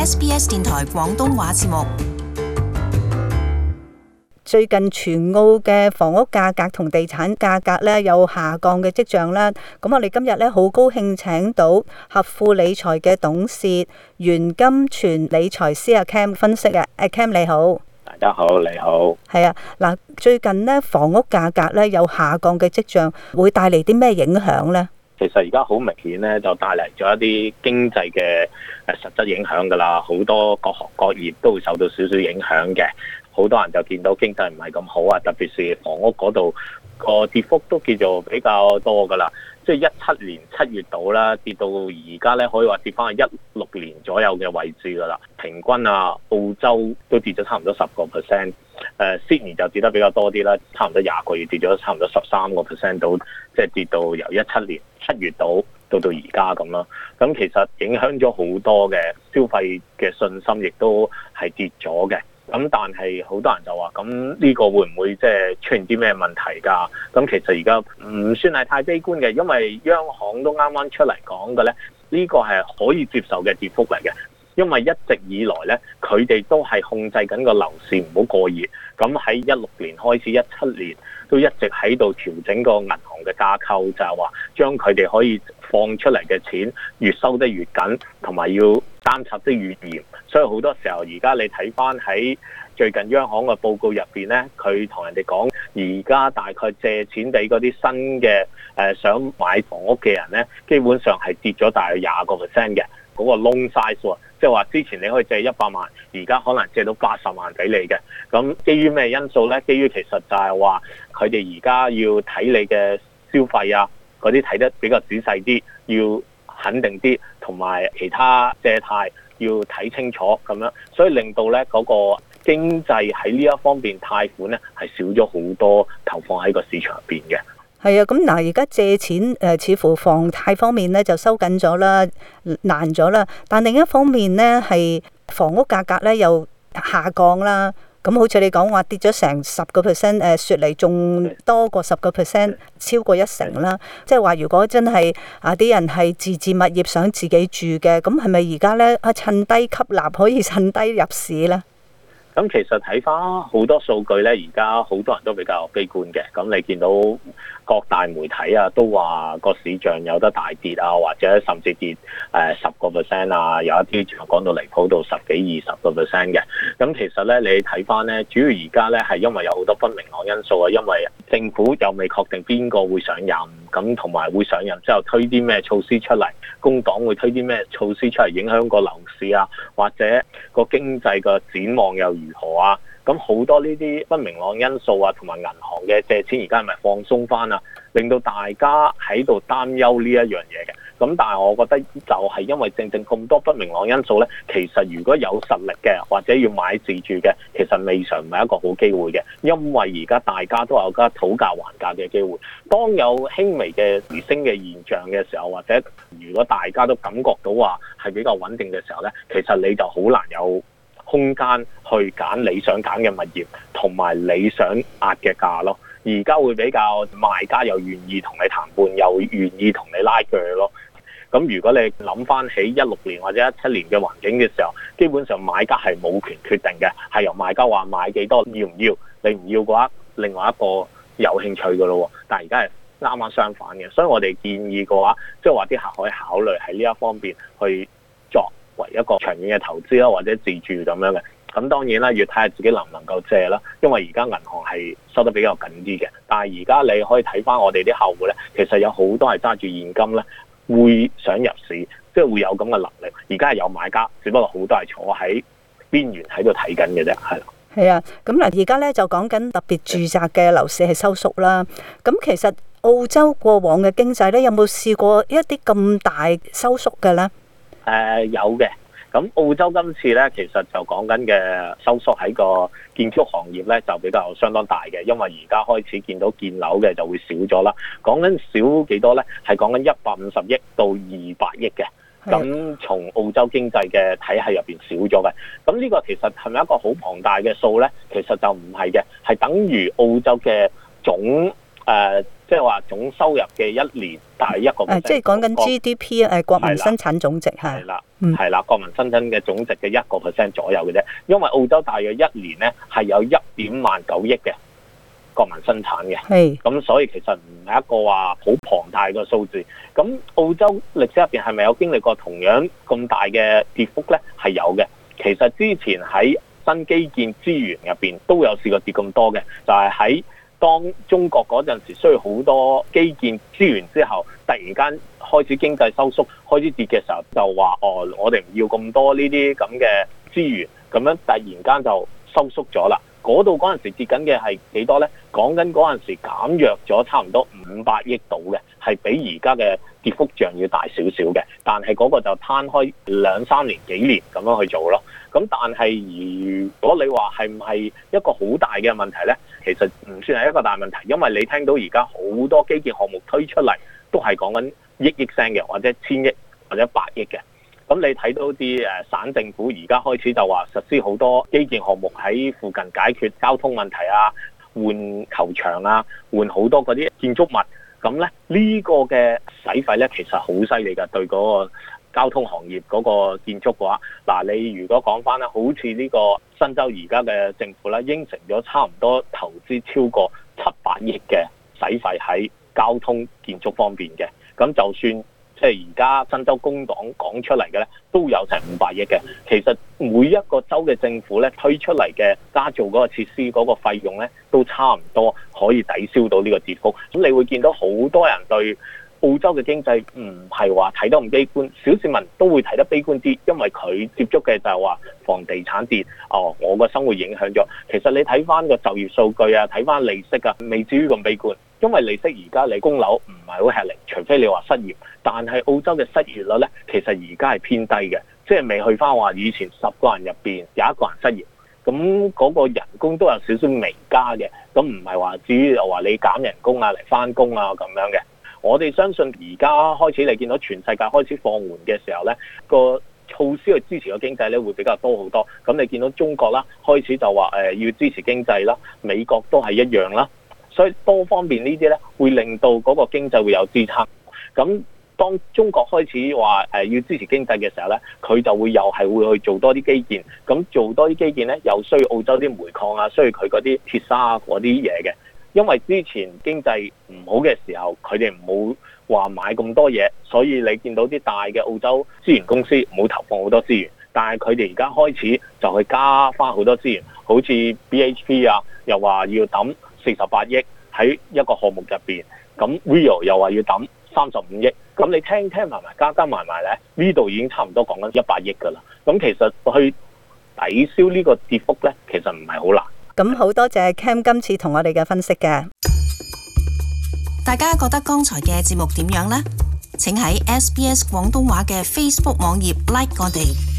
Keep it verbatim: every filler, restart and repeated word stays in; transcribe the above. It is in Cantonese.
S B S 電台廣東話節目。 最近全澳嘅房屋價格同地產價格咧有下降嘅跡象啦。咁我哋今日咧好高興請到合富理財嘅董事袁金泉理財師阿 Cam 分析啊。阿 Cam 你好。 大家好，你好。 係啊，嗱，最近咧房屋價格咧有下降嘅跡象，會帶嚟啲咩影響咧？ 其實而家好明顯咧，就帶嚟咗一啲經濟嘅誒實質影響㗎啦。好多各行各業都會受到少少影響嘅。好多人就見到經濟唔係咁好啊，特別是房屋嗰度個跌幅都叫做比較多㗎啦。即係一七年七月度啦，跌到而家咧可以話跌翻去一六年左右嘅位置㗎啦。平均啊，澳洲都跌咗差唔多十個 percent， 誒 Sydney 就跌得比較多啲啦，差唔多廿個月跌咗差唔多十三個 percent 到，即係跌到由一七年七月度到到而家咁啦。咁其實影響咗好多嘅消費嘅信心，亦都係跌咗嘅。咁但係好多人就話，咁呢個會唔會即係出現啲咩問題㗎？咁其實而家唔算係太悲觀嘅，因為央行都啱啱出嚟講嘅咧，呢個係可以接受嘅跌幅嚟嘅。因為一直以來咧，佢哋都係控制緊個樓市唔好過熱。咁喺一六年開始，一七年都一直喺度調整個銀行嘅架構，就係話將佢哋可以放出嚟嘅錢越收得越緊，同埋要監察得越嚴。所以好多時候，而家你睇翻喺最近央行嘅報告入邊咧，佢同人哋講，而家大概借錢俾嗰啲新嘅誒、呃、想買房屋嘅人咧，基本上係跌咗大約廿個 percent 嘅嗰個 loan size 喎。即係話之前你可以借一百萬，而家可能借到八十萬俾你嘅。咁基於咩因素咧？基於其實就係話佢哋而家要睇你嘅消費啊，嗰啲睇得比較仔細啲，要肯定啲，同埋其他借貸要睇清楚咁樣，所以令到咧嗰個經濟喺呢一方面貸款咧係少咗好多投放喺個市場入邊嘅。 係啊，咁嗱，而家借錢誒、呃，似乎房貸方面咧就收緊咗啦，難咗啦。但另一方面咧，係房屋價格咧又下降啦。咁好似你講話跌咗成十個 percent，誒雪梨仲多過十個 percent， 超過一成啦。即係話，如果真係啊啲人係自置物業想自己住嘅，咁係咪而家咧啊趁低吸納，可以趁低入市咧？ 咁其實睇翻好多數據咧，而家好多人都比較悲觀嘅。咁你見到各大媒體啊，都話個市場有得大跌啊，或者甚至跌誒十個 percent 啊，有一啲就講到離譜到十幾二十個 percent 嘅。咁其實咧，你睇翻咧，主要而家咧係因為有好多不明朗因素啊，因為政府又未確定邊個會上任，咁同埋會上任之後推啲咩措施出嚟，工黨會推啲咩措施出嚟影響個樓市啊，或者個經濟嘅展望又如何啊？咁好多呢啲不明朗因素啊，同埋銀行嘅借錢而家係咪放鬆翻啊？令到大家喺度擔憂呢一樣嘢嘅。咁但係我覺得就係因為正正咁多不明朗因素咧，其實如果有實力嘅或者要買自住嘅，其實未嘗唔係一個好機會嘅。因為而家大家都有個討價還價嘅機會。當有輕微嘅回升嘅現象嘅時候，或者如果大家都感覺到話係比較穩定嘅時候咧，其實你就好難有空間去揀你想揀嘅物業，同埋你想壓嘅價咯。而家會比較賣家又願意同你談判，又願意同你拉鋸咯。咁如果你諗翻起一六年或者一七年嘅環境嘅時候，基本上買家係冇權決定嘅，係由賣家話買幾多，要唔要？你唔要嘅話，另外一個有興趣嘅咯。但係而家係啱啱相反嘅，所以我哋建議嘅話，即係話啲客可以考慮喺呢一方面去作為一個長遠嘅投資啦，或者自住咁樣嘅。咁當然啦，要睇下自己能唔能夠借啦，因為而家銀行係收得比較緊啲嘅。但係而家你可以睇翻我哋啲客戶咧，其實有好多係揸住現金咧，會想入市，即係會有咁嘅能力。而家係有買家，只不過好多係坐喺邊緣喺度睇緊嘅啫，係啦。 係啊，咁嗱，而家咧就講緊特別住宅嘅樓市係收縮啦。咁其實澳洲過往嘅經濟咧，有冇試過一啲咁大收縮嘅咧？誒、 呃，有嘅。咁澳洲今次咧，其實就講緊嘅收縮喺個建築行業咧，就比較相當大嘅，因為而家開始見到建樓嘅就會少咗啦。講緊少幾多咧？係講緊一百五十億到二百億嘅。咁從澳洲經濟嘅體系入邊少咗嘅。咁呢個其實係咪一個好龐大嘅數咧？其實就唔係嘅，係等於澳洲嘅總誒，即即係話總收入嘅一年大概一個 percent。 即係講緊 G D P 誒國民生產總值嚇。 係啦，係啦，國民生產嘅總值嘅一個 percent 左右嘅啫。因為澳洲大約一年咧係有一點萬九億嘅國民生產嘅， 係咁所以其實唔係一個話好龐大嘅數字。咁澳洲歷史入邊係咪有經歷過同樣咁大嘅跌幅咧？係有嘅。其實之前喺新基建資源入邊都有試過跌咁多嘅，就係喺當中國嗰陣時需要好多基建資源之後，突然間開始經濟收縮，開始跌嘅時候，就話哦，我哋唔要咁多呢啲咁嘅資源，咁樣突然間就收縮咗啦。嗰度嗰陣時跌緊嘅係幾多呢？講緊嗰陣時減弱咗差唔多五百億度嘅，係比而家嘅跌幅像要大少少嘅。但係嗰個就攤開兩三年幾年咁樣去做咯。咁但係如果你話係唔係一個好大嘅問題呢？其實唔算係一個大問題，因為你聽到而家好多基建項目推出嚟，都係講緊億億聲嘅，或者千億或者百億嘅。咁你睇到啲誒省政府而家開始就話實施好多基建項目喺附近解決交通問題啊，換球場啊，換好多嗰啲建築物。咁咧呢個嘅使費咧其實好犀利㗎，對嗰個交通行業嗰個建築嘅話，嗱你如果講翻咧，好似呢個新州而家嘅政府咧應承咗差唔多投資超過七百億嘅使費喺交通建築方面嘅，咁就算即係而家新州工黨講出嚟嘅咧，都有成五百億嘅。其實每一個州嘅政府咧推出嚟嘅加造嗰個設施嗰個費用咧，都差唔多可以抵消到呢個跌幅。咁你會見到好多人對澳洲嘅經濟唔係話睇得咁悲觀，小市民都會睇得悲觀啲，因為佢接觸嘅就係話房地產跌，哦，我個生活影響咗。其實你睇翻個就業數據啊，睇翻利息啊，未至於咁悲觀，因為利息而家你供樓唔係好吃力，除非你話失業。但係澳洲嘅失業率咧，其實而家係偏低嘅，即係未去翻話以前十個人入邊有一個人失業，咁嗰個人工都有少少微加嘅，咁唔係話至於又話你減人工啊嚟翻工啊咁樣嘅。我哋相信而家開始你見到全世界開始放緩嘅時候咧，個措施去支持個經濟咧會比較多好多。咁你見到中國啦，開始就話誒要支持經濟啦，美國都係一樣啦，所以多方面呢啲咧會令到嗰個經濟會有支撐。咁當中國開始話誒要支持經濟嘅時候咧，佢就會又係會去做多啲基建。咁做多啲基建咧，又需要澳洲啲煤礦啊，需要佢嗰啲鐵砂啊嗰啲嘢嘅。因為之前經濟唔好嘅時候，佢哋唔好話買咁多嘢，所以你見到啲大嘅澳洲資源公司唔好投放好多資源，但係佢哋而家開始就去加翻好多資源，好似 B H P 啊，又話要抌四十八億喺一個項目入邊，咁 Rio 又話要抌三十五億，咁你聽聽埋埋加加埋埋咧，呢度已經差唔多講緊一百億㗎啦。咁其實去抵消呢個跌幅咧，其實唔係好難。 咁好多謝 Cam 今次同我哋嘅分析嘅。 大家覺得剛才嘅節目點樣呢？請喺 S B S 廣東話嘅 Facebook 網頁 like 我哋。